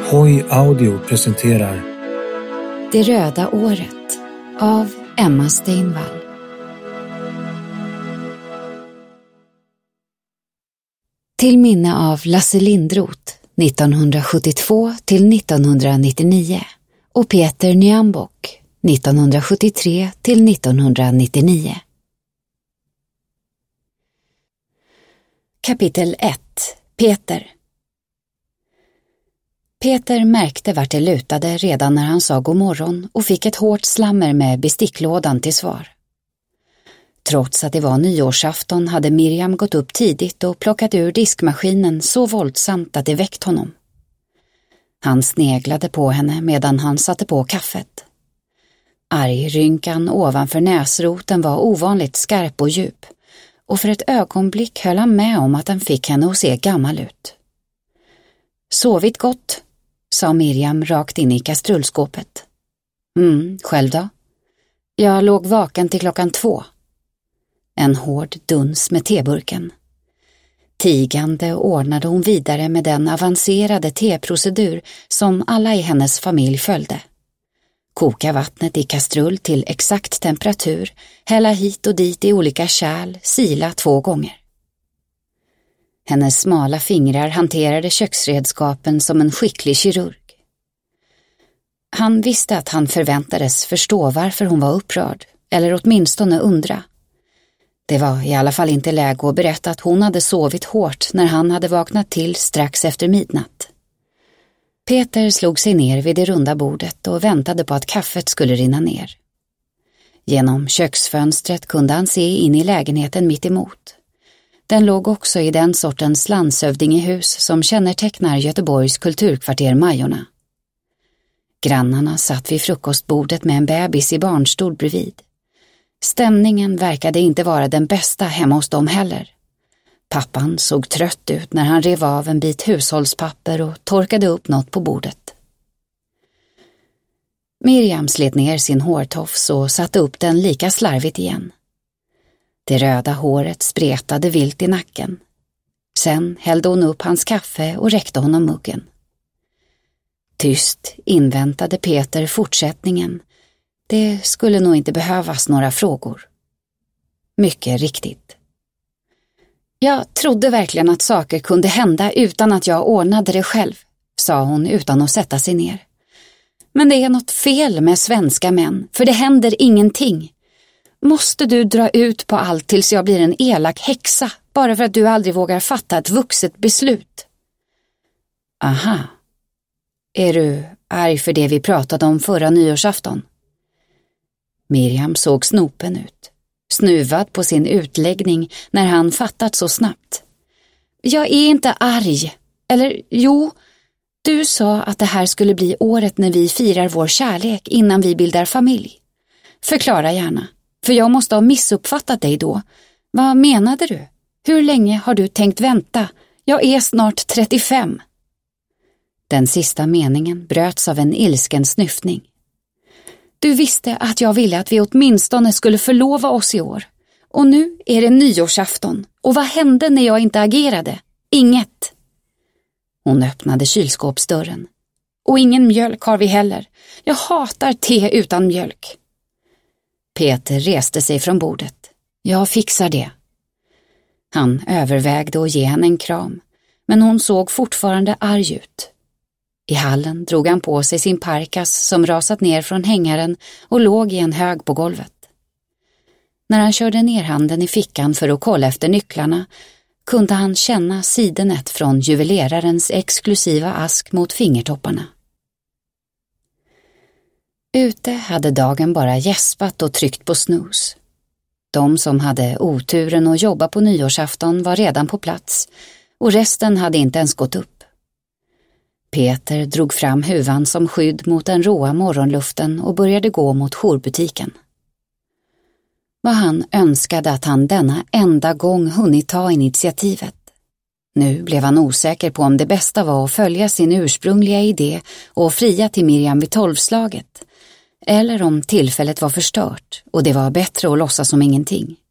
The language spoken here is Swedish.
Hoj Audio presenterar Det röda året av Emma Steinvall. Till minne av Lasse Lindroth 1972 till 1999 och Peter Nyambock 1973 till 1999. Kapitel 1. Peter. Peter märkte vart det lutade redan när han sa god morgon och fick ett hårt slammer med besticklådan till svar. Trots att det var nyårsafton hade Miriam gått upp tidigt och plockat ur diskmaskinen så våldsamt att det väckt honom. Han sneglade på henne medan han satte på kaffet. Argrynkan ovanför näsroten var ovanligt skarp och djup, och för ett ögonblick höll han med om att den fick henne att se gammal ut. Sovit gott, sa Miriam rakt in i kastrullskåpet. Själv då? Jag låg vaken till 2:00. En hård duns med teburken. Tigande ordnade hon vidare med den avancerade teprocedur som alla i hennes familj följde. Koka vattnet i kastrull till exakt temperatur, hälla hit och dit i olika kärl, sila 2 gånger. Hennes smala fingrar hanterade köksredskapen som en skicklig kirurg. Han visste att han förväntades förstå varför hon var upprörd, eller åtminstone undra. Det var i alla fall inte läge att berätta att hon hade sovit hårt när han hade vaknat till strax efter midnatt. Peter slog sig ner vid det runda bordet och väntade på att kaffet skulle rinna ner. Genom köksfönstret kunde han se in i lägenheten mitt emot. Den låg också i den sortens landshövdingehus som kännetecknar Göteborgs kulturkvarter Majorna. Grannarna satt vid frukostbordet med en bebis i barnstol bredvid. Stämningen verkade inte vara den bästa hemma hos dem heller. Pappan såg trött ut när han rev av en bit hushållspapper och torkade upp något på bordet. Miriam slet ner sin hårtofs och satte upp den lika slarvigt igen. Det röda håret spretade vilt i nacken. Sen hällde hon upp hans kaffe och räckte honom muggen. Tyst inväntade Peter fortsättningen. Det skulle nog inte behövas några frågor. Mycket riktigt. Jag trodde verkligen att saker kunde hända utan att jag ordnade det själv, sa hon utan att sätta sig ner. Men det är något fel med svenska män, för det händer ingenting. Måste du dra ut på allt tills jag blir en elak häxa, bara för att du aldrig vågar fatta ett vuxet beslut? Aha. Är du arg för det vi pratade om förra nyårsafton? Miriam såg snopen ut, snuvad på sin utläggning när han fattat så snabbt. Jag är inte arg. Eller jo, du sa att det här skulle bli året när vi firar vår kärlek innan vi bildar familj. Förklara gärna, för jag måste ha missuppfattat dig då. Vad menade du? Hur länge har du tänkt vänta? Jag är snart 35. Den sista meningen bröts av en ilsken snyftning. Du visste att jag ville att vi åtminstone skulle förlova oss i år. Och nu är det nyårsafton. Och vad hände när jag inte agerade? Inget. Hon öppnade kylskåpsdörren. Och ingen mjölk har vi heller. Jag hatar te utan mjölk. Peter reste sig från bordet. Jag fixar det. Han övervägde att ge henne en kram. Men hon såg fortfarande arg ut. I hallen drog han på sig sin parkas som rasat ner från hängaren och låg i en hög på golvet. När han körde ner handen i fickan för att kolla efter nycklarna kunde han känna sidenet från juvelerarens exklusiva ask mot fingertopparna. Ute hade dagen bara gäspat och tryckt på snooze. De som hade oturen att jobba på nyårsafton var redan på plats och resten hade inte ens gått upp. Peter drog fram huvan som skydd mot den råa morgonluften och började gå mot jourbutiken. Vad han önskade att han denna enda gång hunnit ta initiativet. Nu blev han osäker på om det bästa var att följa sin ursprungliga idé och fria till Miriam vid 12-slaget, eller om tillfället var förstört och det var bättre att låtsas som ingenting.